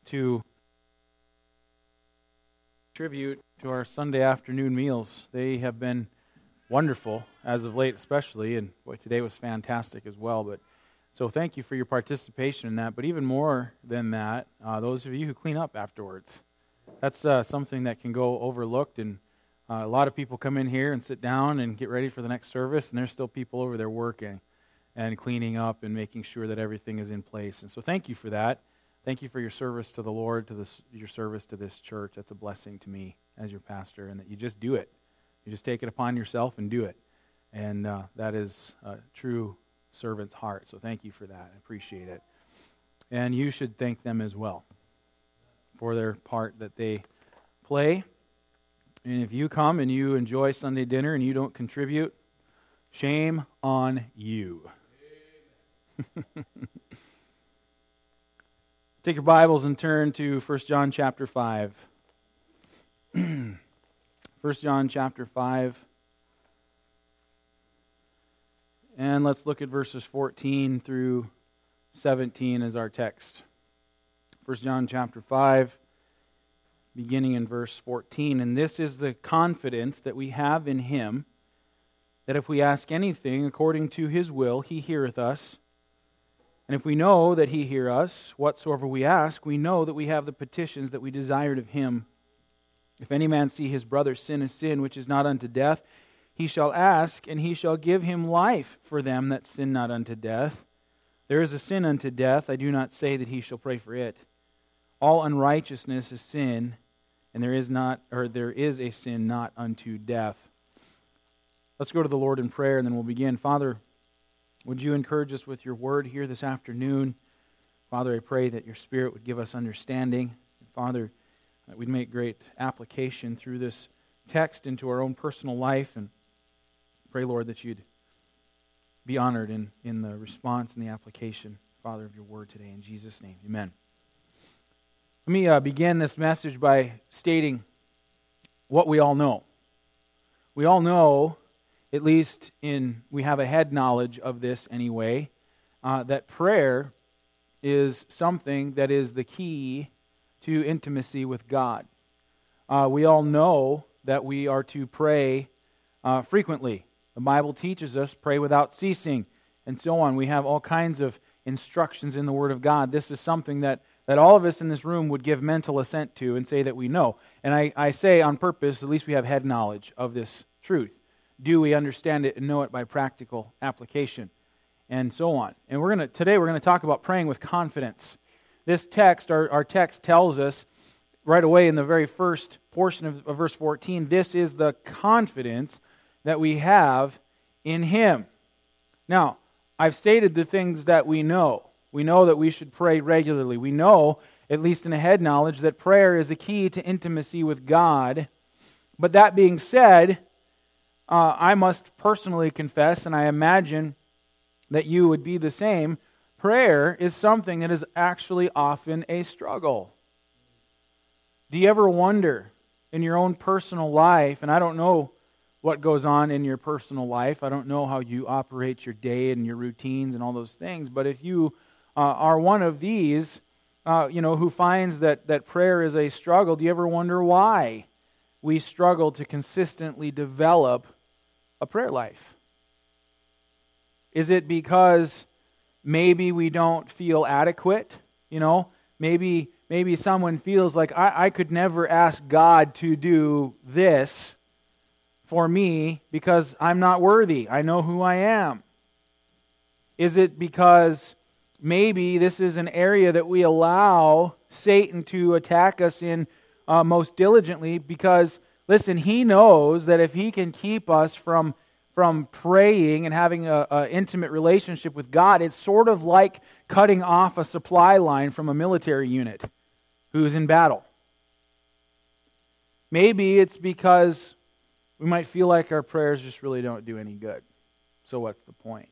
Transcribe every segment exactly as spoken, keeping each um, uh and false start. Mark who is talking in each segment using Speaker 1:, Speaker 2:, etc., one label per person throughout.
Speaker 1: to contribute to our Sunday afternoon meals. They have been wonderful as of late, especially, and boy, today was fantastic as well. But so thank you for your participation in that. But even more than that, uh, those of you who clean up afterwards, that's uh, something that can go overlooked. And uh, a lot of people come in here and sit down and get ready for the next service, and there's still people over there working and cleaning up and making sure that everything is in place. And so thank you for that. Thank you for your service to the Lord, to this, your service to this church. That's a blessing to me as your pastor, and that you just do it. You just take it upon yourself and do it. And uh, that is a true servant's heart. So thank you for that. I appreciate it. And you should thank them as well for their part that they play. And if you come and you enjoy Sunday dinner and you don't contribute, shame on you. Take your Bibles and turn to First John chapter five. First John chapter five. And let's look at verses fourteen through seventeen as our text. First John chapter five, beginning in verse fourteen. And this is the confidence that we have in Him, that if we ask anything according to His will, He heareth us. And if we know that He hear us, whatsoever we ask, we know that we have the petitions that we desired of Him. If any man see his brother sin a sin which is not unto death, he shall ask, and He shall give him life for them that sin not unto death. There is a sin unto death, I do not say that he shall pray for it. All unrighteousness is sin, and there is not, or there is a sin not unto death. Let's go to the Lord in prayer, and then we'll begin. Father, would you encourage us with your word here this afternoon? Father, I pray that your Spirit would give us understanding. Father, that we'd make great application through this text into our own personal life. And pray, Lord, that you'd be honored in, in the response and the application, Father, of your word today. In Jesus' name, amen. Let me uh, begin this message by stating what we all know. We all know, at least in we have a head knowledge of this anyway, uh, that prayer is something that is the key to intimacy with God. Uh, we all know that we are to pray uh, frequently. The Bible teaches us pray without ceasing, and so on. We have all kinds of instructions in the Word of God. This is something that, that all of us in this room would give mental assent to and say that we know. And I, I say on purpose, at least we have head knowledge of this truth. Do we understand it and know it by practical application? And so on. And we're gonna today we're going to talk about praying with confidence. This text, our, our text tells us right away in the very first portion of, of verse fourteen, this is the confidence that we have in Him. Now, I've stated the things that we know. We know that we should pray regularly. We know, at least in a head knowledge, that prayer is the key to intimacy with God. But that being said, Uh, I must personally confess, and I imagine that you would be the same, prayer is something that is actually often a struggle. Do you ever wonder in your own personal life, and I don't know what goes on in your personal life, I don't know how you operate your day and your routines and all those things, but if you uh, are one of these, uh, you know, who finds that, that prayer is a struggle, do you ever wonder why we struggle to consistently develop a prayer life? Is it because maybe we don't feel adequate? You know, maybe maybe someone feels like I, I could never ask God to do this for me because I'm not worthy. I know who I am. Is it because maybe this is an area that we allow Satan to attack us in uh, most diligently because listen, he knows that if he can keep us from, from praying and having an intimate relationship with God, it's sort of like cutting off a supply line from a military unit who's in battle. Maybe it's because we might feel like our prayers just really don't do any good. So what's the point?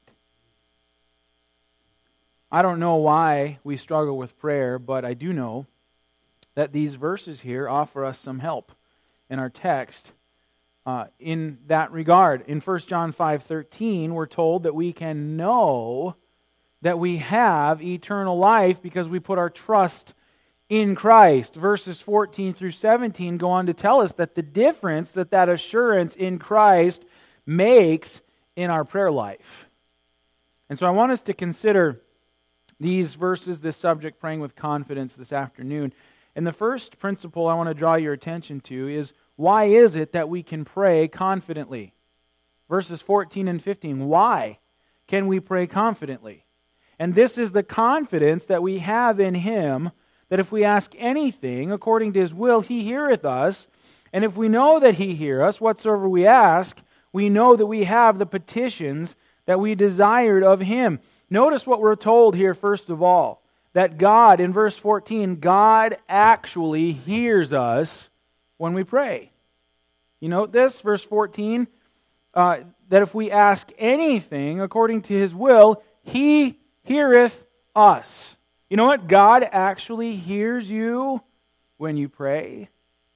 Speaker 1: I don't know why we struggle with prayer, but I do know that these verses here offer us some help in our text uh, in that regard. In First John five thirteen, we're told that we can know that we have eternal life because we put our trust in Christ. Verses fourteen through seventeen go on to tell us that the difference that that assurance in Christ makes in our prayer life. And so I want us to consider these verses, this subject, praying with confidence, this afternoon. And the first principle I want to draw your attention to is, why is it that we can pray confidently? Verses fourteen and fifteen, why can we pray confidently? And this is the confidence that we have in Him, that if we ask anything according to His will, He heareth us. And if we know that He heareth us, whatsoever we ask, we know that we have the petitions that we desired of Him. Notice what we're told here first of all, that God, in verse fourteen, God actually hears us when we pray. You note this, verse fourteen, uh, that if we ask anything according to His will, He heareth us. You know what? God actually hears you when you pray.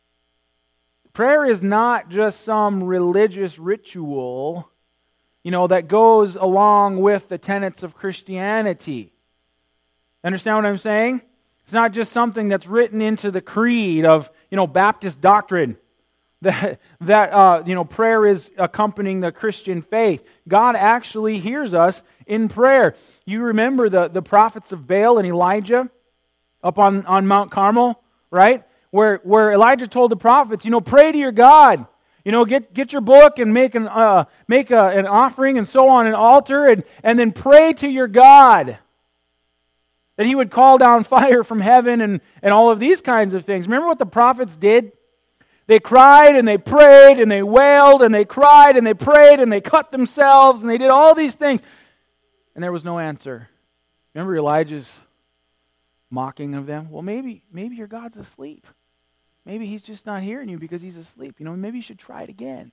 Speaker 1: Prayer is not just some religious ritual, you know, that goes along with the tenets of Christianity. Understand what I'm saying? It's not just something that's written into the creed of, you know, Baptist doctrine. That, that uh, you know, prayer is accompanying the Christian faith. God actually hears us in prayer. You remember the, the prophets of Baal and Elijah up on, on Mount Carmel, right? Where, where Elijah told the prophets, you know, pray to your God. You know, get, get your book and make an uh, make a, an offering and so on, an altar, and, and then pray to your God. That He would call down fire from heaven and, and all of these kinds of things. Remember what the prophets did? They cried and they prayed and they wailed and they cried and they prayed and they cut themselves and they did all these things. And there was no answer. Remember Elijah's mocking of them? Well, maybe, maybe your God's asleep. Maybe He's just not hearing you because He's asleep. You know, maybe you should try it again.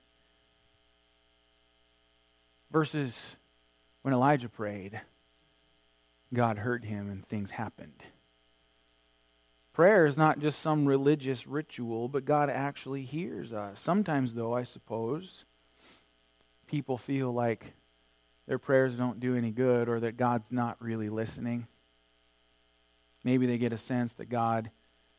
Speaker 1: Versus when Elijah prayed, God heard him and things happened. Prayer is not just some religious ritual, but God actually hears us. Sometimes, though, I suppose, people feel like their prayers don't do any good or that God's not really listening. Maybe they get a sense that God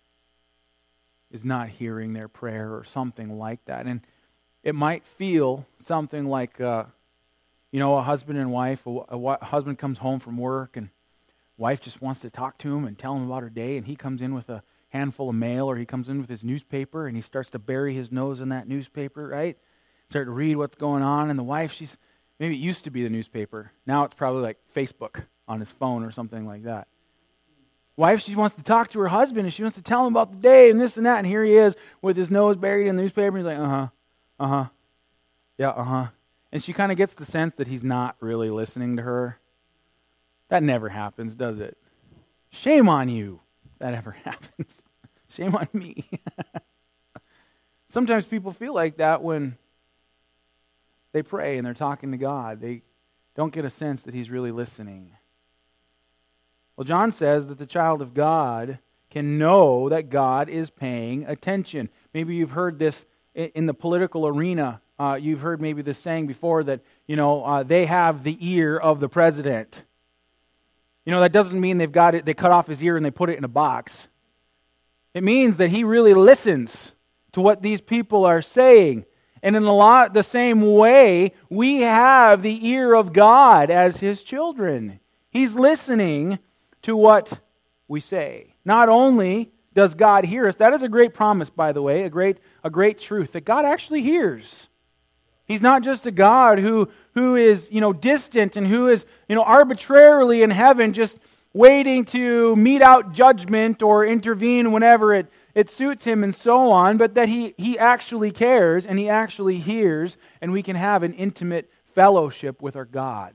Speaker 1: is not hearing their prayer or something like that. And it might feel something like, uh, you know, a husband and wife, a, a husband comes home from work and wife just wants to talk to him and tell him about her day, and he comes in with a handful of mail, or he comes in with his newspaper, and he starts to bury his nose in that newspaper, right? Start to read what's going on, and the wife, she's, maybe it used to be the newspaper. Now it's probably like Facebook on his phone or something like that. Wife, she wants to talk to her husband, and she wants to tell him about the day and this and that, and here he is with his nose buried in the newspaper, and he's like, uh-huh, uh-huh, yeah, uh-huh. And she kind of gets the sense that he's not really listening to her. That never happens, does it? Shame on you. That ever happens. Shame on me. Sometimes people feel like that when they pray and they're talking to God. They don't get a sense that He's really listening. Well, John says that the child of God can know that God is paying attention. Maybe you've heard this in the political arena. Uh, you've heard maybe this saying before that, you know, uh, they have the ear of the president. You know, that doesn't mean they've got it, they cut off his ear and they put it in a box. It means that he really listens to what these people are saying. And in a lot the same way, we have the ear of God as His children. He's listening to what we say. Not only does God hear us, that is a great promise, by the way, a great, a great truth, that God actually hears. He's not just a God who, who is, you know, distant and who is, you know, arbitrarily in heaven just waiting to mete out judgment or intervene whenever it, it suits Him and so on, but that he, he actually cares and He actually hears, and we can have an intimate fellowship with our God.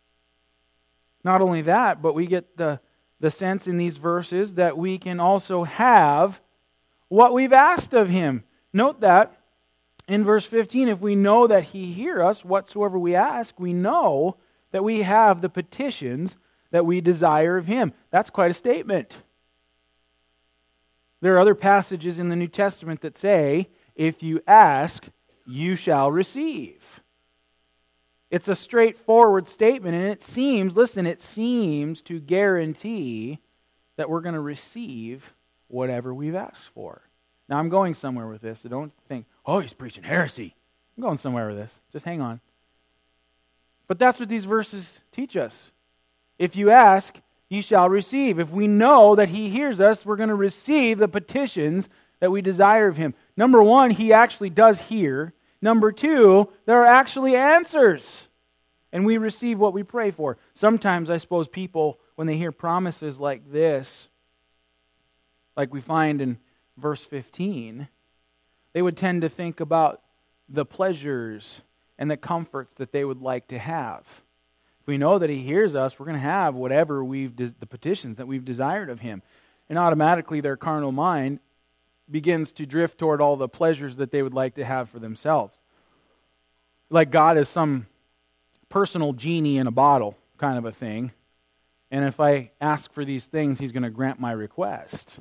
Speaker 1: Not only that, but we get the, the sense in these verses that we can also have what we've asked of Him. Note that in verse fifteen, if we know that He hears us, whatsoever we ask, we know that we have the petitions that we desire of Him. That's quite a statement. There are other passages in the New Testament that say, if you ask, you shall receive. It's a straightforward statement, and it seems, listen, it seems to guarantee that we're going to receive whatever we've asked for. Now, I'm going somewhere with this, so don't think, oh, he's preaching heresy. I'm going somewhere with this. Just hang on. But that's what these verses teach us. If you ask, ye shall receive. If we know that he hears us, we're going to receive the petitions that we desire of him. Number one, he actually does hear. Number two, there are actually answers. And we receive what we pray for. Sometimes, I suppose, people, when they hear promises like this, like we find in verse fifteen, they would tend to think about the pleasures and the comforts that they would like to have. If we know that he hears us, we're going to have whatever we've de- the petitions that we've desired of him. And automatically their carnal mind begins to drift toward all the pleasures that they would like to have for themselves. Like God is some personal genie in a bottle kind of a thing. And if I ask for these things, he's going to grant my request.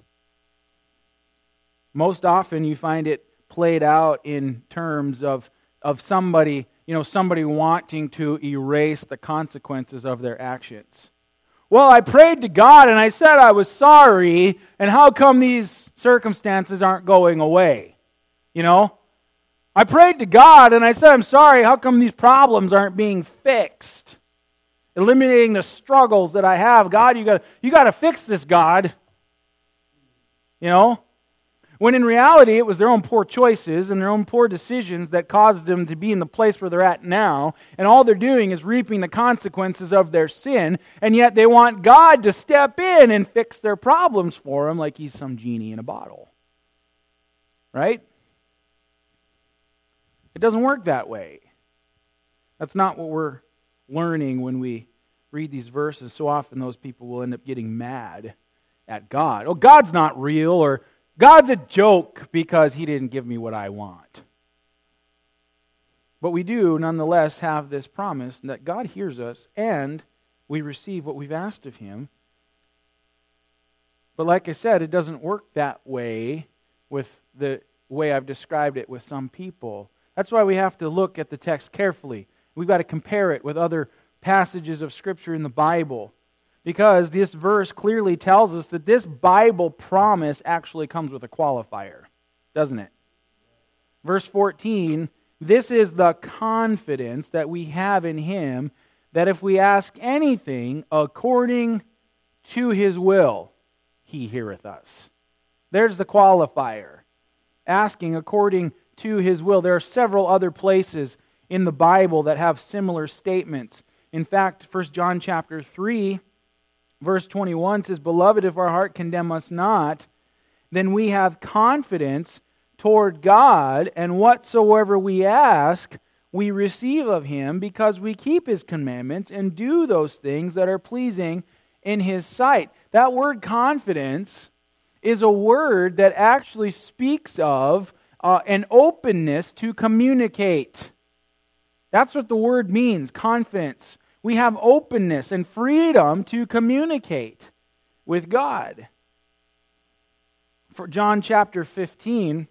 Speaker 1: Most often you find it played out in terms of, of somebody, you know, somebody wanting to erase the consequences of their actions. Well, I prayed to God and I said I was sorry, and how come these circumstances aren't going away? You know? I prayed to God and I said I'm sorry, how come these problems aren't being fixed? Eliminating the struggles that I have. God, you got you got to fix this, God. You know? When in reality, it was their own poor choices and their own poor decisions that caused them to be in the place where they're at now. And all they're doing is reaping the consequences of their sin. And yet they want God to step in and fix their problems for them like he's some genie in a bottle. Right? It doesn't work that way. That's not what we're learning when we read these verses. So often those people will end up getting mad at God. Oh, God's not real, or God's a joke because he didn't give me what I want. But we do nonetheless have this promise that God hears us and we receive what we've asked of him. But like I said, it doesn't work that way with the way I've described it with some people. That's why we have to look at the text carefully. We've got to compare it with other passages of Scripture in the Bible. Because this verse clearly tells us that this Bible promise actually comes with a qualifier, doesn't it? Verse fourteen, this is the confidence that we have in him, that if we ask anything according to his will, he heareth us. There's the qualifier. Asking according to his will. There are several other places in the Bible that have similar statements. In fact, First John chapter three, verse twenty-one says, Beloved, if our heart condemn us not, then we have confidence toward God, and whatsoever we ask, we receive of him, because we keep his commandments and do those things that are pleasing in his sight. That word confidence is a word that actually speaks of uh, an openness to communicate. That's what the word means, confidence. We have openness and freedom to communicate with God. For John chapter fifteen,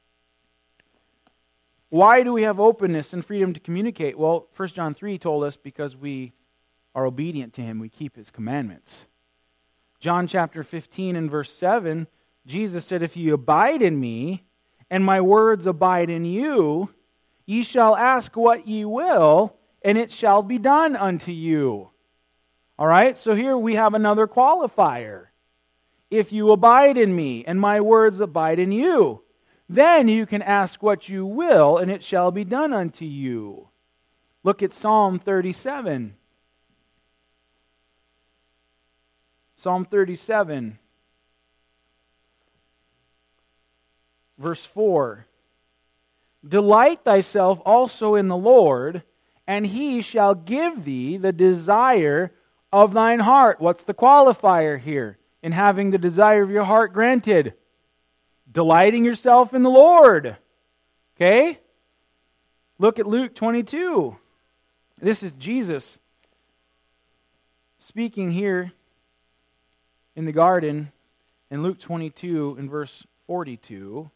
Speaker 1: why do we have openness and freedom to communicate? Well, First John three told us because we are obedient to him, we keep his commandments. John chapter fifteen and verse seven, Jesus said, If ye abide in me, and my words abide in you, ye shall ask what ye will, and it shall be done unto you. All right, so here we have another qualifier. If you abide in me, and my words abide in you, then you can ask what you will, and it shall be done unto you. Look at Psalm thirty-seven. Psalm thirty-seven, verse four. Delight thyself also in the Lord, and he shall give thee the desire of thine heart. What's the qualifier here in having the desire of your heart granted? Delighting yourself in the Lord. Okay? Look at Luke twenty-two. This is Jesus speaking here in the garden in Luke twenty-two in verse forty-two.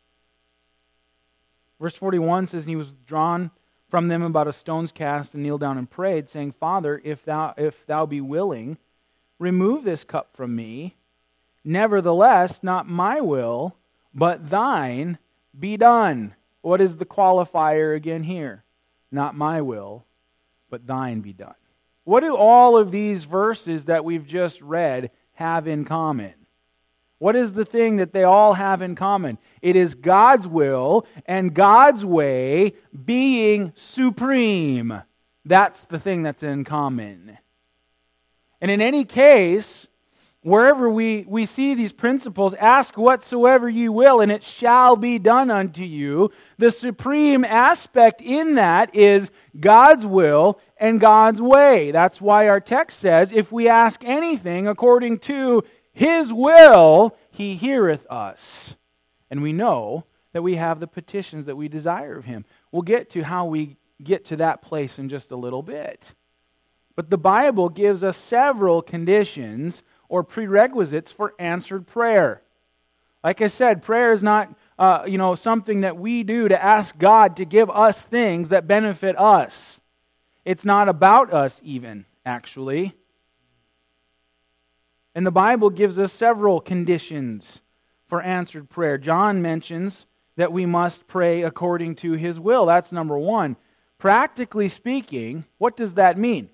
Speaker 1: Verse forty-one says, And he was drawn from them about a stone's cast, and kneeled down and prayed, saying, Father, if thou if thou be willing, remove this cup from me. Nevertheless, not my will, but thine be done. What is the qualifier again here? Not my will, but thine be done. What do all of these verses that we've just read have in common? What is the thing that they all have in common? It is God's will and God's way being supreme. That's the thing that's in common. And in any case, wherever we, we see these principles, ask whatsoever you will, and it shall be done unto you. The supreme aspect in that is God's will and God's way. That's why our text says, if we ask anything according to His will, He heareth us. And we know that we have the petitions that we desire of Him. We'll get to how we get to that place in just a little bit. But the Bible gives us several conditions or prerequisites for answered prayer. Like I said, prayer is not uh, you know, something that we do to ask God to give us things that benefit us. It's not about us even, actually. And the Bible gives us several conditions for answered prayer. John mentions that we must pray according to His will. That's number one. Practically speaking, what does that mean?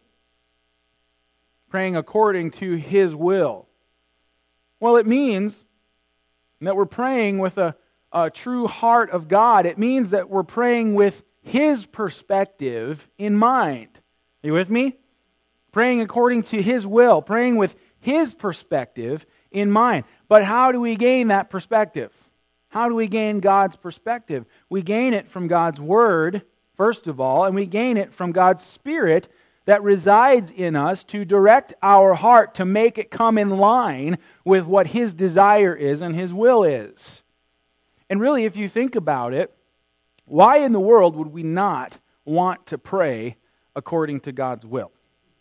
Speaker 1: Praying according to His will. Well, it means that we're praying with a, a true heart of God. It means that we're praying with His perspective in mind. Are you with me? Praying according to His will, praying with His perspective in mind. But how do we gain that perspective? How do we gain God's perspective? We gain it from God's Word, first of all, and we gain it from God's Spirit that resides in us to direct our heart to make it come in line with what His desire is and His will is. And really, if you think about it, why in the world would we not want to pray according to God's will?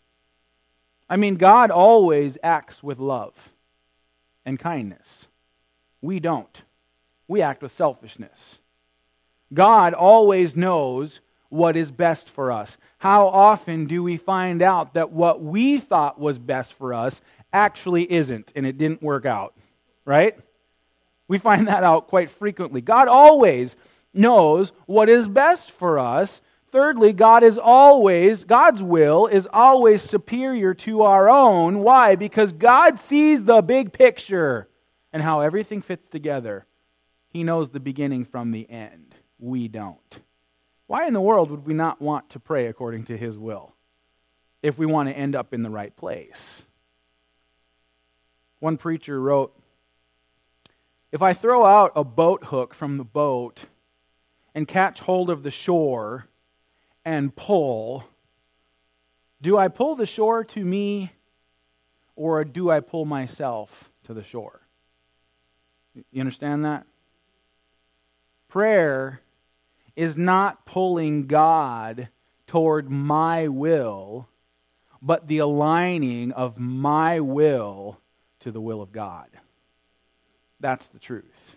Speaker 1: I mean, God always acts with love and kindness. We don't. We act with selfishness. God always knows what is best for us. How often do we find out that what we thought was best for us actually isn't, and it didn't work out, right? We find that out quite frequently. God always knows what is best for us. Thirdly, God is always, God's will is always superior to our own. Why? Because God sees the big picture and how everything fits together. He knows the beginning from the end. We don't. Why in the world would we not want to pray according to His will if we want to end up in the right place? One preacher wrote, "If I throw out a boat hook from the boat and catch hold of the shore and pull, do I pull the shore to me or do I pull myself to the shore?" You understand that? Prayer is not pulling God toward my will, but the aligning of my will to the will of God. That's the truth.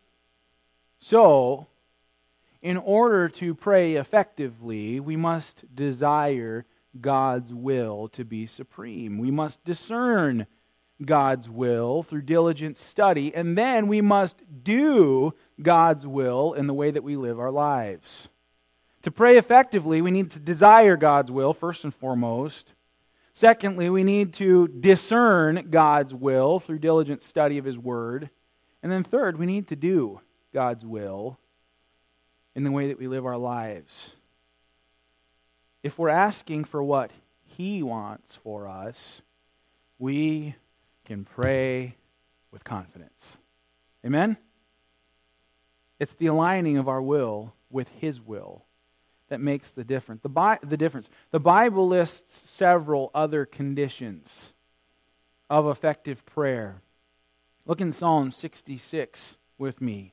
Speaker 1: So, in order to pray effectively, we must desire God's will to be supreme. We must discern God's will through diligent study, and then we must do God's will in the way that we live our lives. To pray effectively, we need to desire God's will, first and foremost. Secondly, we need to discern God's will through diligent study of His Word. And then third, we need to do God's will in the way that we live our lives. If we're asking for what He wants for us, we can pray with confidence. Amen? It's the aligning of our will with His will that makes the difference. The, Bi- the difference. The Bible lists several other conditions of effective prayer. Look in Psalm sixty-six with me.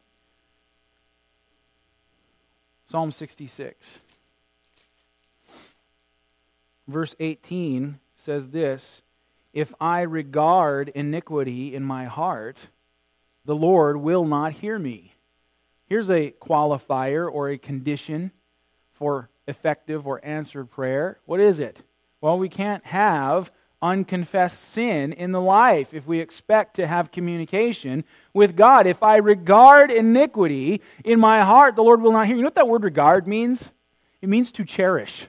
Speaker 1: Psalm sixty-six. Verse eighteen says this, "If I regard iniquity in my heart, the Lord will not hear me." Here's a qualifier or a condition for effective or answered prayer. What is it? Well, we can't have unconfessed sin in the life if we expect to have communication with God. If I regard iniquity in my heart, the Lord will not hear. You know what that word regard means? It means to cherish.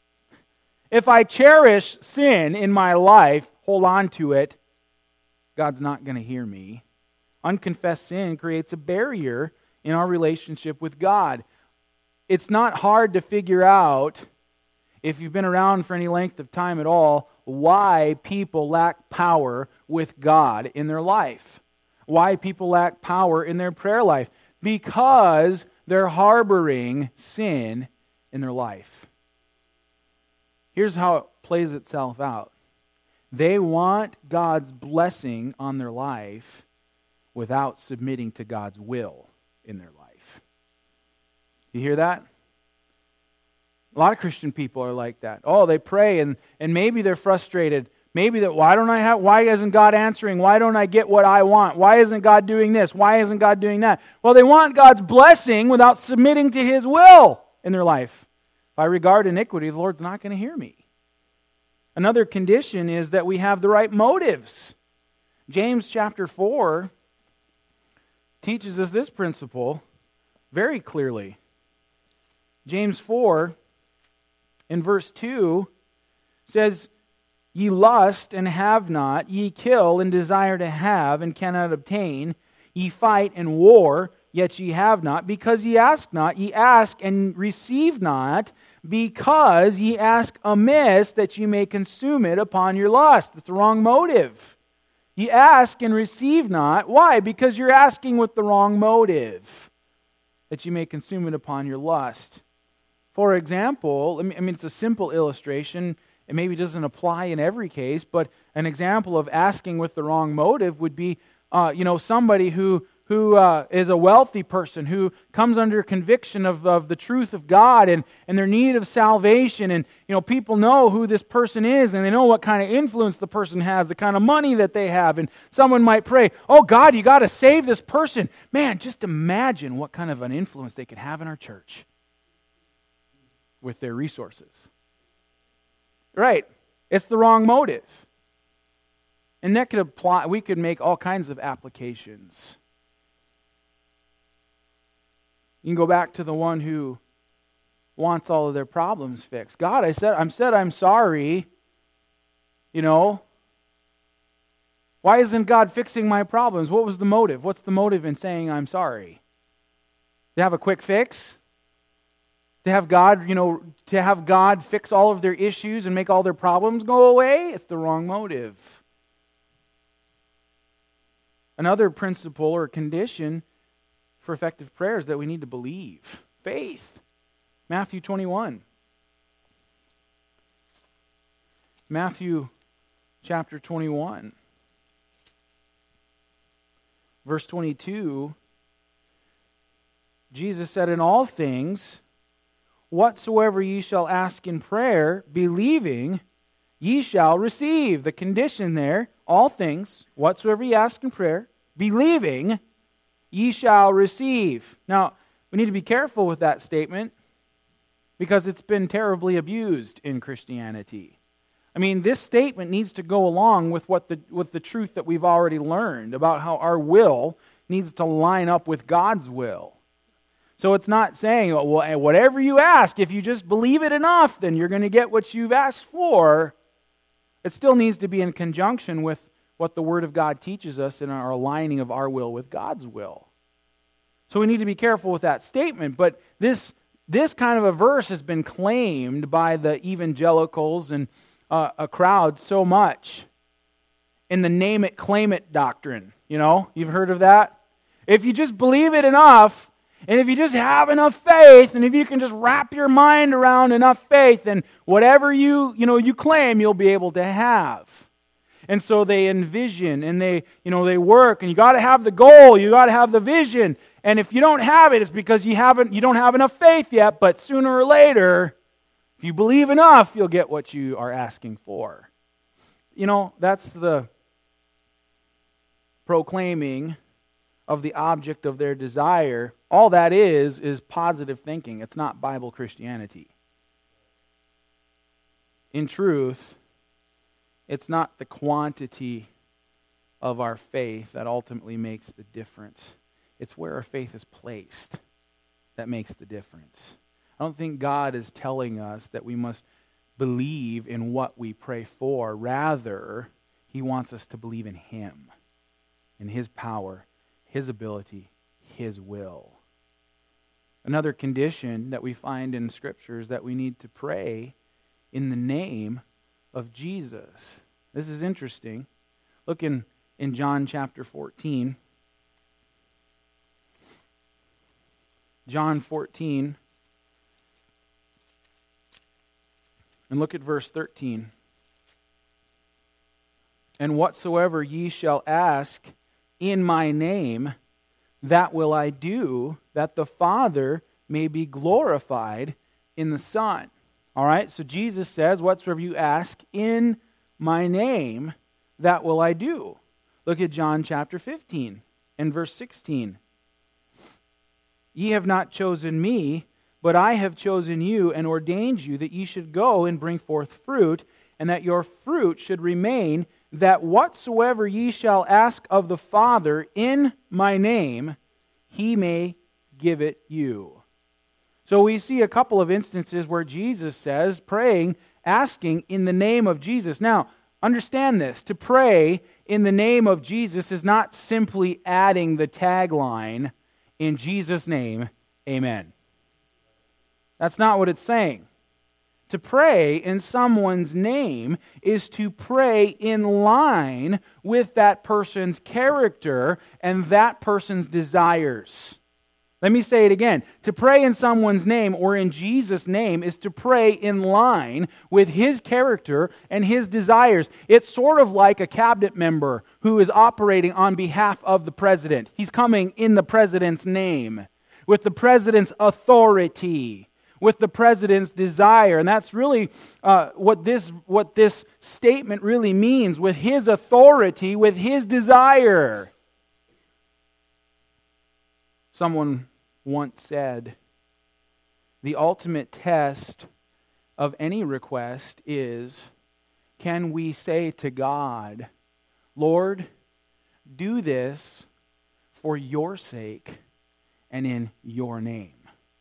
Speaker 1: If I cherish sin in my life, hold on to it, God's not going to hear me. Unconfessed sin creates a barrier in our relationship with God. It's not hard to figure out, if you've been around for any length of time at all, why people lack power with God in their life. Why people lack power in their prayer life. Because they're harboring sin in their life. Here's how it plays itself out. They want God's blessing on their life without submitting to God's will in their life. You hear that? A lot of Christian people are like that. Oh, they pray and, and maybe they're frustrated. Maybe that, why don't I have, why isn't God answering? Why don't I get what I want? Why isn't God doing this? Why isn't God doing that? Well, they want God's blessing without submitting to His will in their life. If I regard iniquity, the Lord's not going to hear me. Another condition is that we have the right motives. James chapter four teaches us this principle very clearly. James four, in verse two, says, Ye lust and have not, ye kill and desire to have and cannot obtain, ye fight and war, yet ye have not, because ye ask not, ye ask and receive not, because ye ask amiss, that ye may consume it upon your lust. That's the wrong motive. Ye ask and receive not. Why? Because you're asking with the wrong motive, that you may consume it upon your lust. For example, I mean, it's a simple illustration. It maybe doesn't apply in every case, but an example of asking with the wrong motive would be, uh, you know, somebody who who uh, is a wealthy person, who comes under conviction of, of the truth of God and, and their need of salvation. And, you know, people know who this person is and they know what kind of influence the person has, the kind of money that they have. And someone might pray, oh God, you got to save this person. Man, just imagine what kind of an influence they could have in our church with their resources. Right. It's the wrong motive. And that could apply, we could make all kinds of applications. You can go back to the one who wants all of their problems fixed. God, I said, I'm said I'm sorry. You know, why isn't God fixing my problems? What was the motive? What's the motive in saying I'm sorry? To have a quick fix? To have God, you know, to have God fix all of their issues and make all their problems go away? It's the wrong motive. Another principle or condition for effective prayer is that we need to believe. Faith. Matthew twenty-one. Matthew chapter twenty-one. Verse twenty-two. Jesus said, in all things, whatsoever ye shall ask in prayer, believing, ye shall receive. The condition there, all things, whatsoever ye ask in prayer, believing, ye shall receive. Now, we need to be careful with that statement because it's been terribly abused in Christianity. I mean, this statement needs to go along with what the with the truth that we've already learned about how our will needs to line up with God's will. So it's not saying, well, whatever you ask, if you just believe it enough, then you're going to get what you've asked for. It still needs to be in conjunction with what the Word of God teaches us in our aligning of our will with God's will. So we need to be careful with that statement. But this, this kind of a verse has been claimed by the evangelicals and uh, a crowd so much in the name it, claim it doctrine. You know, you've heard of that? If you just believe it enough, and if you just have enough faith, and if you can just wrap your mind around enough faith, then whatever you, you know, you claim, you'll be able to have. And so they envision and they, you know, they work, and you got to have the goal, you got to have the vision. And if you don't have it, it's because you haven't, you don't have enough faith yet. But sooner or later, if you believe enough, you'll get what you are asking for. You know, that's the proclaiming of the object of their desire. All that is is positive thinking. It's not Bible Christianity. In truth, it's not the quantity of our faith that ultimately makes the difference. It's where our faith is placed that makes the difference. I don't think God is telling us that we must believe in what we pray for. Rather, He wants us to believe in Him, in His power, His ability, His will. Another condition that we find in Scripture is that we need to pray in the name of Jesus. This is interesting. Look in, in John chapter fourteen. John fourteen. And look at verse thirteen. And whatsoever ye shall ask in my name, that will I do, that the Father may be glorified in the Son. All right, so Jesus says, whatsoever you ask in my name, that will I do. Look at John chapter fifteen and verse sixteen. Ye have not chosen me, but I have chosen you and ordained you that ye should go and bring forth fruit, and that your fruit should remain, that whatsoever ye shall ask of the Father in my name, He may give it you. So we see a couple of instances where Jesus says, praying, asking in the name of Jesus. Now, understand this. To pray in the name of Jesus is not simply adding the tagline, in Jesus' name, amen. That's not what it's saying. To pray in someone's name is to pray in line with that person's character and that person's desires. Let me say it again. To pray in someone's name or in Jesus' name is to pray in line with His character and His desires. It's sort of like a cabinet member who is operating on behalf of the president. He's coming in the president's name, with the president's authority, with the president's desire. And that's really uh, what this what this statement really means, with His authority, with His desire. Someone once said, the ultimate test of any request is, can we say to God, Lord, do this for your sake and in your name?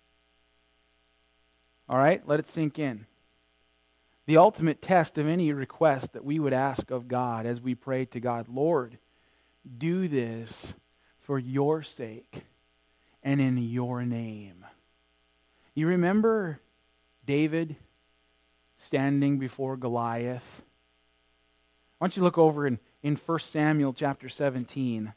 Speaker 1: All right, let it sink in. The ultimate test of any request that we would ask of God as we pray to God, Lord, do this for your sake and in your name. You remember David standing before Goliath? Why don't you look over in, in First Samuel chapter seventeen.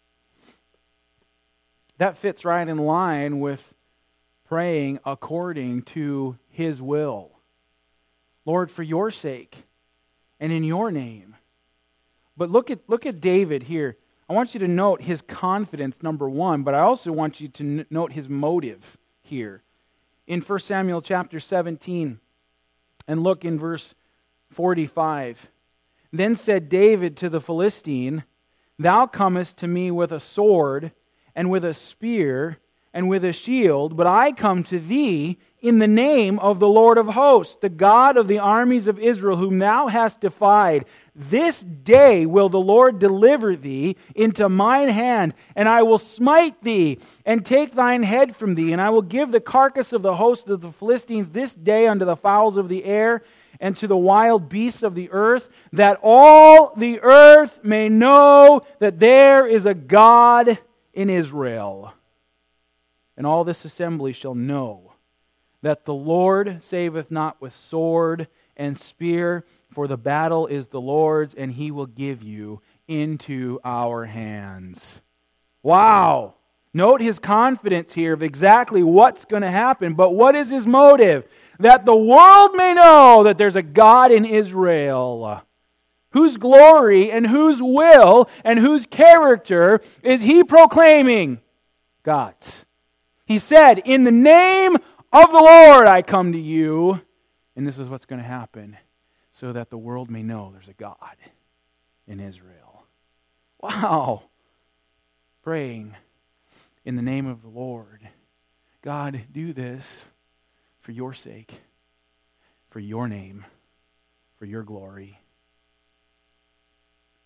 Speaker 1: That fits right in line with praying according to His will. Lord, for your sake and in your name. But look at look at David here. I want you to note his confidence, number one, but I also want you to n- note his motive here. In First Samuel chapter seventeen, and look in verse forty-five. Then said David to the Philistine, Thou comest to me with a sword, and with a spear, and with a shield, but I come to thee in the name of the Lord of hosts, the God of the armies of Israel, whom thou hast defied. This day will the Lord deliver thee into mine hand, and I will smite thee, and take thine head from thee, and I will give the carcass of the host of the Philistines this day unto the fowls of the air, and to the wild beasts of the earth, that all the earth may know that there is a God in Israel. And all this assembly shall know that the Lord saveth not with sword and spear, for the battle is the Lord's, and He will give you into our hands. Wow! Note his confidence here of exactly what's going to happen. But what is his motive? That the world may know that there's a God in Israel, whose glory and whose will and whose character is He proclaiming? God's. He said, in the name of the Lord I come to you. And this is what's going to happen, so that the world may know there's a God in Israel. Wow. Praying in the name of the Lord. God, do this for your sake, for your name, for your glory.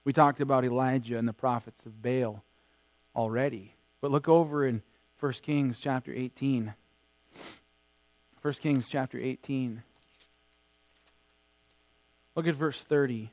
Speaker 1: We talked about Elijah and the prophets of Baal already. But look over in First Kings chapter eighteen. First Kings chapter eighteen. Look at verse thirty.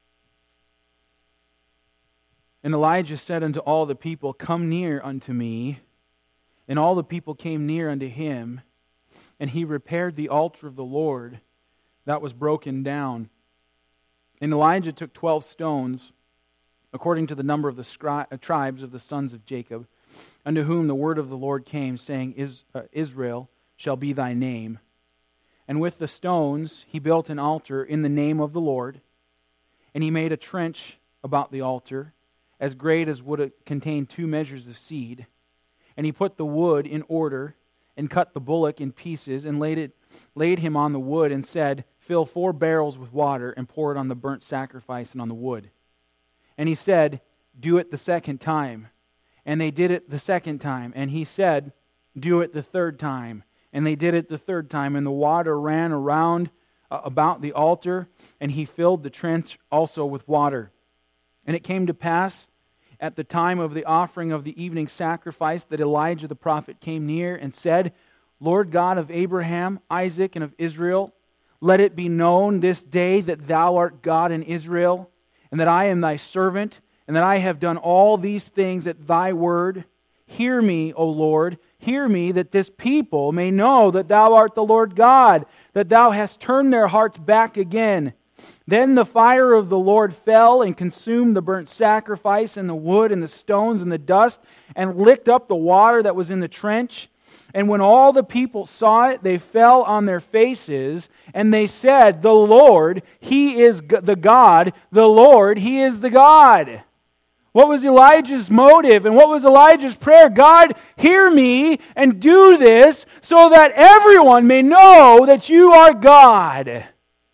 Speaker 1: And Elijah said unto all the people, Come near unto me. And all the people came near unto him, and he repaired the altar of the Lord that was broken down. And Elijah took twelve stones, according to the number of the scri- uh, tribes of the sons of Jacob, unto whom the word of the Lord came, saying, Is, uh, Israel shall be thy name. And with the stones he built an altar in the name of the Lord, and he made a trench about the altar, as great as would it contain two measures of seed. And he put the wood in order, and cut the bullock in pieces, and laid it, laid him on the wood, and said, Fill four barrels with water, and pour it on the burnt sacrifice and on the wood. And he said, Do it the second time. And they did it the second time. And he said, Do it the third time. And they did it the third time. And the water ran around uh, about the altar, and he filled the trench also with water. And it came to pass at the time of the offering of the evening sacrifice that Elijah the prophet came near and said, Lord God of Abraham, Isaac, and of Israel, let it be known this day that thou art God in Israel, and that I am thy servant, and that I have done all these things at thy word. Hear me, O Lord, hear me, that this people may know that thou art the Lord God, that thou hast turned their hearts back again. Then the fire of the Lord fell and consumed the burnt sacrifice and the wood and the stones and the dust, and licked up the water that was in the trench. And when all the people saw it, they fell on their faces, and they said, The Lord, He is the God, the Lord, He is the God. What was Elijah's motive and what was Elijah's prayer? God, hear me and do this so that everyone may know that you are God.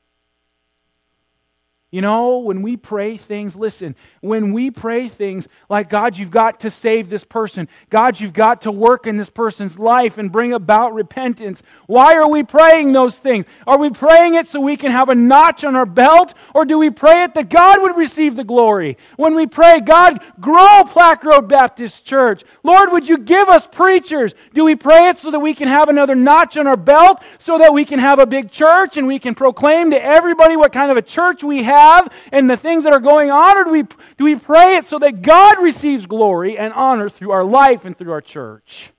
Speaker 1: You know, when we pray things, listen, when we pray things like, God, you've got to save this person. God, you've got to work in this person's life and bring about repentance. Why are we praying those things? Are we praying it so we can have a notch on our belt? Or do we pray it that God would receive the glory? When we pray, God, grow Plaque Road Baptist Church. Lord, would you give us preachers? Do we pray it so that we can have another notch on our belt? So that we can have a big church and we can proclaim to everybody what kind of a church we have? Have and the things that are going on, or do we, do we pray it so that God receives glory and honor through our life and through our church?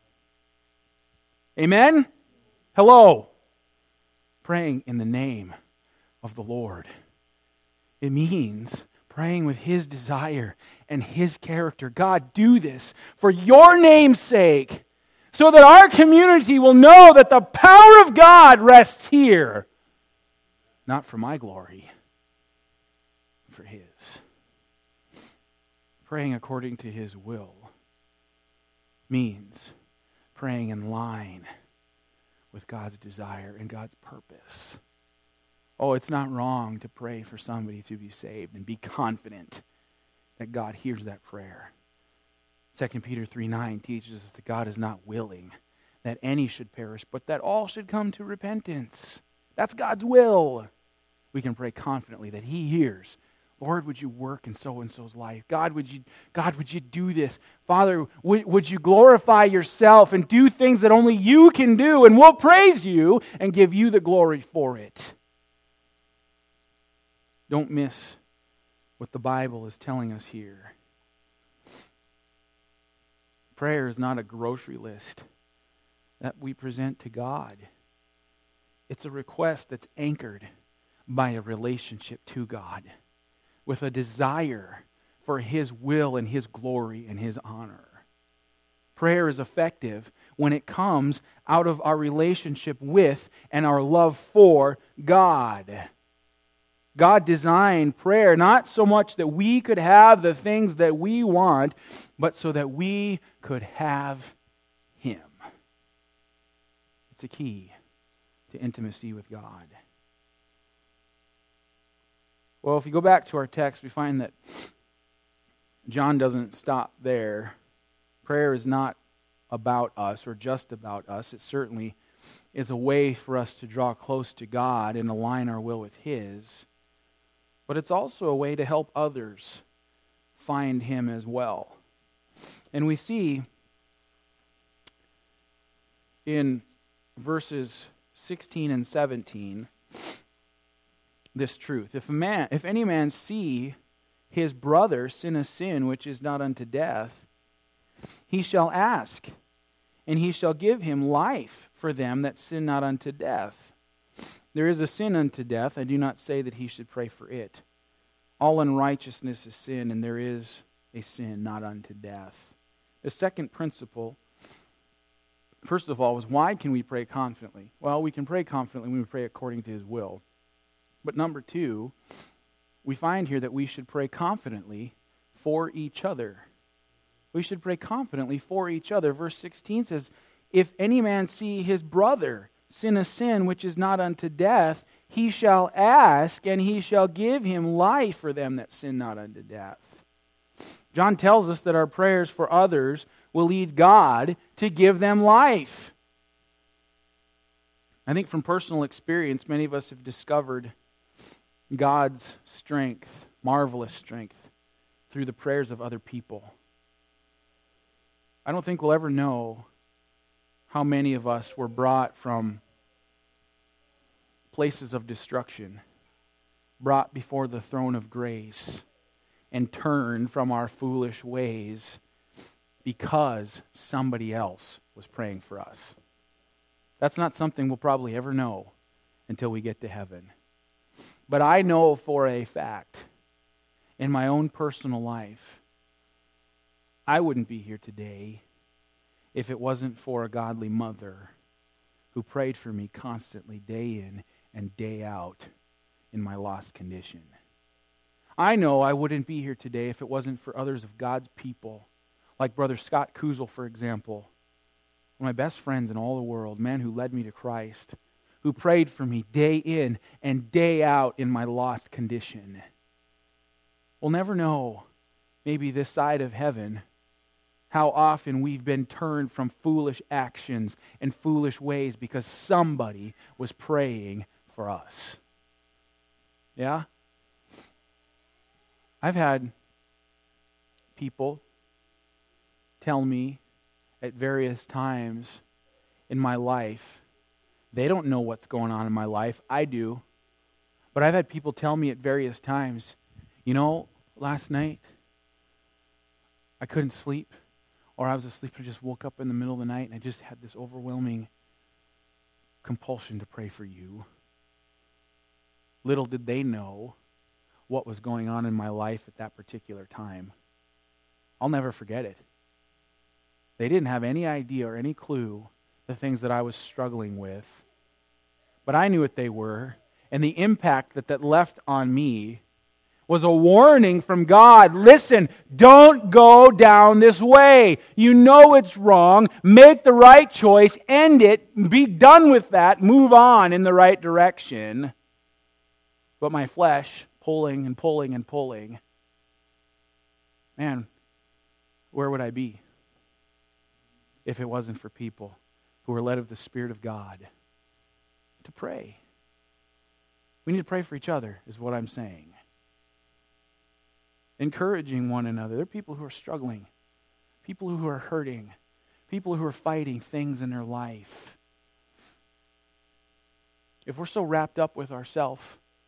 Speaker 1: Amen? Hello. Praying in the name of the Lord. It means praying with His desire and His character. God, do this for your name's sake, so that our community will know that the power of God rests here, not for my glory, for His. Praying according to His will means praying in line with God's desire and God's purpose. Oh, it's not wrong to pray for somebody to be saved and be confident that God hears that prayer. Second Peter three nine teaches us that God is not willing that any should perish, but that all should come to repentance. That's God's will. We can pray confidently that He hears. Lord, would you work in so-and-so's life? God, would you, God, would you do this? Father, would, would you glorify yourself and do things that only you can do, and we'll praise you and give you the glory for it. Don't miss what the Bible is telling us here. Prayer is not a grocery list that we present to God. It's a request that's anchored by a relationship to God, with a desire for His will and His glory and His honor. Prayer is effective when it comes out of our relationship with and our love for God. God designed prayer not so much that we could have the things that we want, but so that we could have Him. It's a key to intimacy with God. Well, if you go back to our text, we find that John doesn't stop there. Prayer is not about us or just about us. It certainly is a way for us to draw close to God and align our will with His. but it's also a way to help others find Him as well. And we see in verses sixteen and seventeen this truth. If a man, if any man see his brother sin a sin which is not unto death, he shall ask, and he shall give him life for them that sin not unto death. There is a sin unto death. I do not say that he should pray for it. All unrighteousness is sin, and there is a sin not unto death. The second principle, first of all, was why can we pray confidently? Well, we can pray confidently when we pray according to His will. But number two, we find here that we should pray confidently for each other. We should pray confidently for each other. Verse sixteen says, if any man see his brother sin a sin which is not unto death, he shall ask, and he shall give him life for them that sin not unto death. John tells us that our prayers for others will lead God to give them life. I think from personal experience, many of us have discovered God's strength, marvelous strength, through the prayers of other people. I don't think we'll ever know how many of us were brought from places of destruction, brought before the throne of grace, and turned from our foolish ways because somebody else was praying for us. That's not something we'll probably ever know until we get to heaven. But I know for a fact, in my own personal life, I wouldn't be here today if it wasn't for a godly mother who prayed for me constantly, day in and day out, in my lost condition. I know I wouldn't be here today if it wasn't for others of God's people, like Brother Scott Kuzel, for example, one of my best friends in all the world, man who led me to Christ, who prayed for me day in and day out in my lost condition. We'll never know, maybe this side of heaven, how often we've been turned from foolish actions and foolish ways because somebody was praying for us. Yeah? I've had people tell me at various times in my life, they don't know what's going on in my life. I do. But I've had people tell me at various times, you know, last night I couldn't sleep, or I was asleep and just woke up in the middle of the night and I just had this overwhelming compulsion to pray for you. Little did they know what was going on in my life at that particular time. I'll never forget it. They didn't have any idea or any clue the things that I was struggling with. But I knew what they were, and the impact that that left on me was a warning from God. Listen, don't go down this way. You know it's wrong. Make the right choice. End it. Be done with that. Move on in the right direction. But my flesh, pulling and pulling and pulling. Man, where would I be if it wasn't for people who are led of the Spirit of God to pray? We need to pray for each other, is what I'm saying. Encouraging one another. There are people who are struggling, people who are hurting, people who are fighting things in their life. If we're so wrapped up with ourselves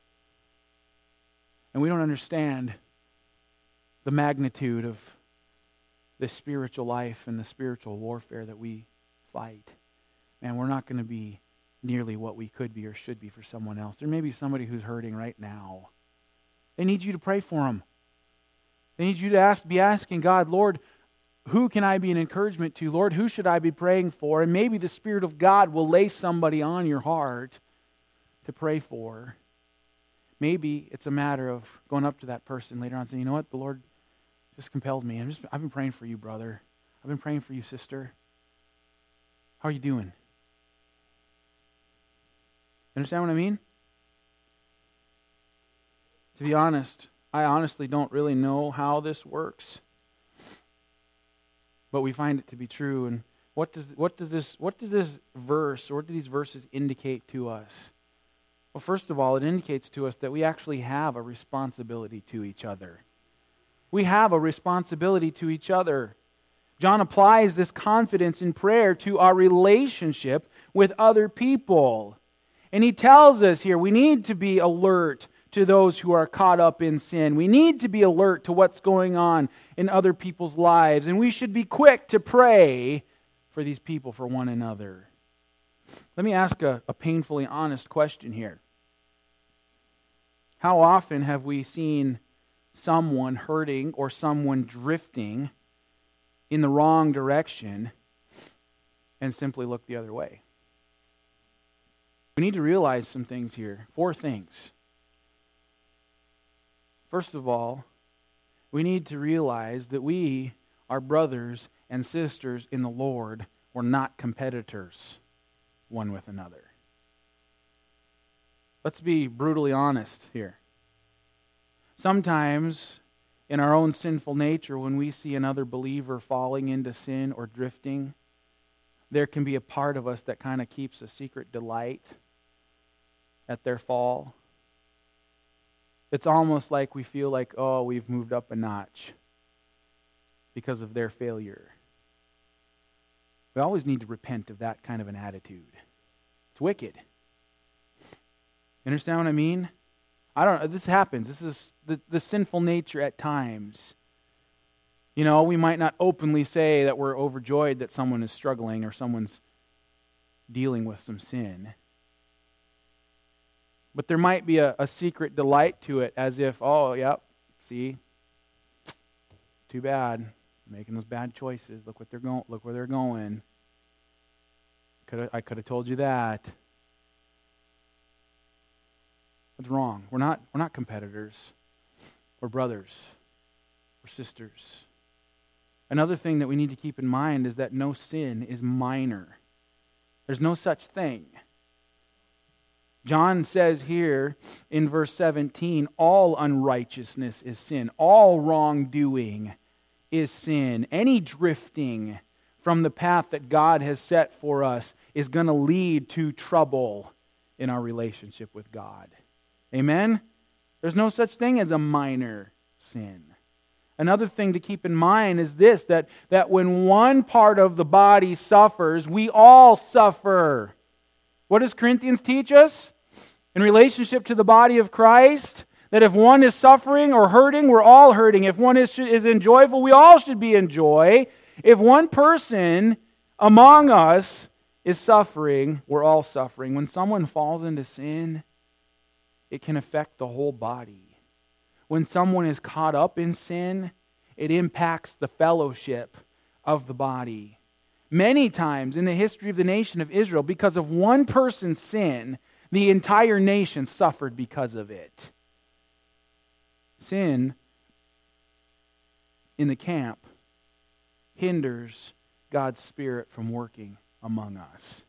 Speaker 1: and we don't understand the magnitude of the spiritual life and the spiritual warfare that we fight, man, we're not going to be nearly what we could be or should be for someone else. There may be somebody who's hurting right now. They need you to pray for them. They need you to ask, be asking God, Lord, who can I be an encouragement to? Lord, who should I be praying for? And maybe the Spirit of God will lay somebody on your heart to pray for. Maybe it's a matter of going up to that person later on and saying, you know what, the Lord just compelled me. I'm just, I've been praying for you, brother. I've been praying for you, sister. How are you doing? Understand what I mean? To be honest, I honestly don't really know how this works. But we find it to be true. And what does what does this what does this verse or what do these verses indicate to us? Well, first of all, it indicates to us that we actually have a responsibility to each other. We have a responsibility to each other. John applies this confidence in prayer to our relationship with other people. And he tells us here we need to be alert to those who are caught up in sin. We need to be alert to what's going on in other people's lives. And we should be quick to pray for these people, for one another. Let me ask a, a painfully honest question here. How often have we seen someone hurting or someone drifting in the wrong direction and simply look the other way? We need to realize some things here. Four things. First of all, we need to realize that we are brothers and sisters in the Lord. We're not competitors one with another. Let's be brutally honest here. Sometimes, in our own sinful nature, when we see another believer falling into sin or drifting, there can be a part of us that kind of keeps a secret delight at their fall. It's almost like we feel like, oh, we've moved up a notch because of their failure. We always need to repent of that kind of an attitude. It's wicked. You understand what I mean? I don't know. This happens. This is the, the sinful nature at times. You know, we might not openly say that we're overjoyed that someone is struggling or someone's dealing with some sin. But there might be a, a secret delight to it, as if, oh, yep, see, too bad, making those bad choices. Look what they're going. Look where they're going. Could I could have told you that. What's wrong? We're not. We're not competitors. We're brothers. We're sisters. Another thing that we need to keep in mind is that no sin is minor. There's no such thing. John says here in verse seventeen, all unrighteousness is sin. All wrongdoing is sin. Any drifting from the path that God has set for us is going to lead to trouble in our relationship with God. Amen? There's no such thing as a minor sin. Another thing to keep in mind is this, that, that when one part of the body suffers, we all suffer. What does Corinthians teach us? In relationship to the body of Christ, that if one is suffering or hurting, we're all hurting. If one is, is in joyful, we all should be in joy. If one person among us is suffering, we're all suffering. When someone falls into sin, it can affect the whole body. When someone is caught up in sin, it impacts the fellowship of the body. Many times in the history of the nation of Israel, because of one person's sin, the entire nation suffered because of it. Sin in the camp hinders God's Spirit from working among us.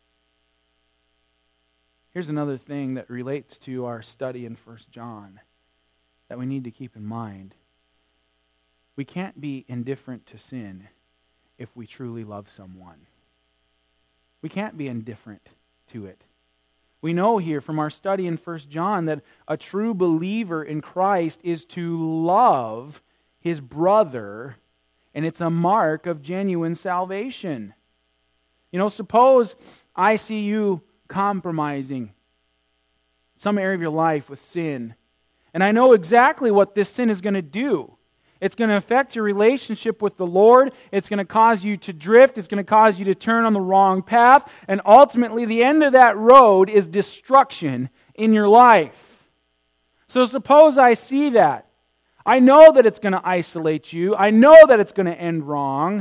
Speaker 1: Here's another thing that relates to our study in First John that we need to keep in mind. We can't be indifferent to sin if we truly love someone. We can't be indifferent to it. We know here from our study in First John that a true believer in Christ is to love his brother, and it's a mark of genuine salvation. You know, suppose I see you compromising some area of your life with sin, and I know exactly what this sin is going to do. It's going to affect your relationship with the Lord. It's going to cause you to drift. It's going to cause you to turn on the wrong path. And ultimately, the end of that road is destruction in your life. So suppose I see that. I know that it's going to isolate you. I know that it's going to end wrong.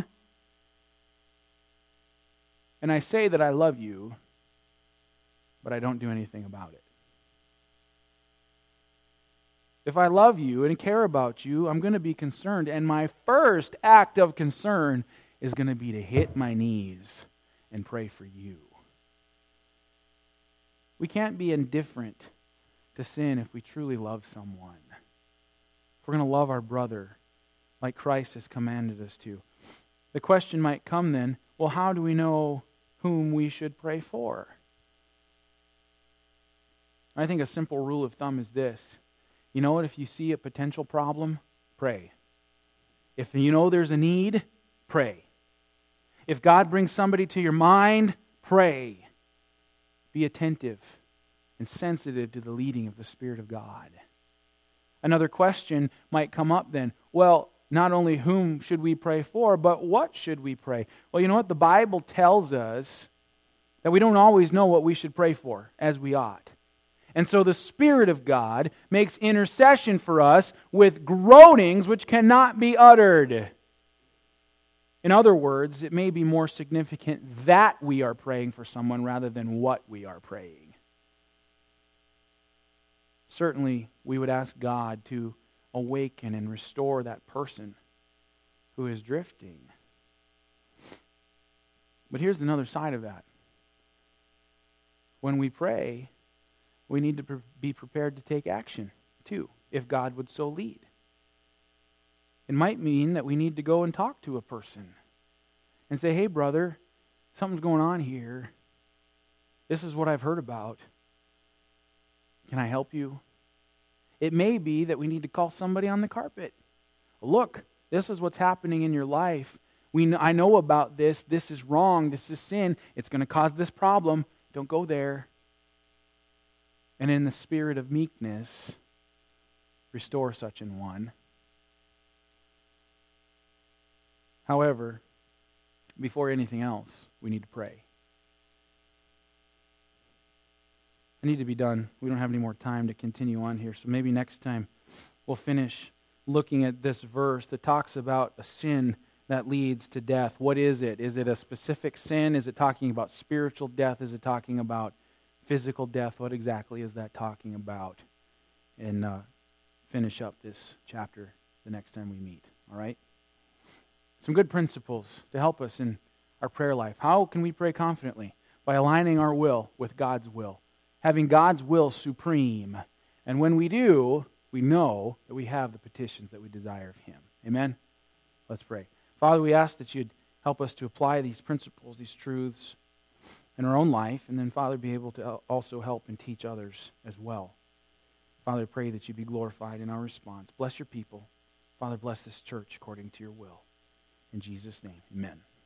Speaker 1: And I say that I love you, but I don't do anything about it. If I love you and care about you, I'm going to be concerned. And my first act of concern is going to be to hit my knees and pray for you. We can't be indifferent to sin if we truly love someone. If we're going to love our brother like Christ has commanded us to. The question might come then, well, how do we know whom we should pray for? I think a simple rule of thumb is this. You know what? If you see a potential problem, pray. If you know there's a need, pray. If God brings somebody to your mind, pray. Be attentive and sensitive to the leading of the Spirit of God. Another question might come up then. Well, not only whom should we pray for, but what should we pray? Well, you know what? The Bible tells us that we don't always know what we should pray for as we ought. And so the Spirit of God makes intercession for us with groanings which cannot be uttered. In other words, it may be more significant that we are praying for someone rather than what we are praying. Certainly, we would ask God to awaken and restore that person who is drifting. But here's another side of that. When we pray, we need to pre- be prepared to take action, too, if God would so lead. It might mean that we need to go and talk to a person and say, hey, brother, something's going on here. This is what I've heard about. Can I help you? It may be that we need to call somebody on the carpet. Look, this is what's happening in your life. We know, I know about this. This is wrong. This is sin. It's going to cause this problem. Don't go there. And in the spirit of meekness, restore such an one. However, before anything else, we need to pray. I need to be done. We don't have any more time to continue on here, so maybe next time we'll finish looking at this verse that talks about a sin that leads to death. What is it? Is it a specific sin? Is it talking about spiritual death? Is it talking about physical death? What exactly is that talking about? And uh, finish up this chapter the next time we meet. All right? Some good principles to help us in our prayer life. How can we pray confidently? By aligning our will with God's will. Having God's will supreme. And when we do, we know that we have the petitions that we desire of Him. Amen? Let's pray. Father, we ask that you'd help us to apply these principles, these truths in our own life, and then, Father, be able to also help and teach others as well. Father, I pray that you be glorified in our response. Bless your people. Father, bless this church according to your will. In Jesus' name, amen.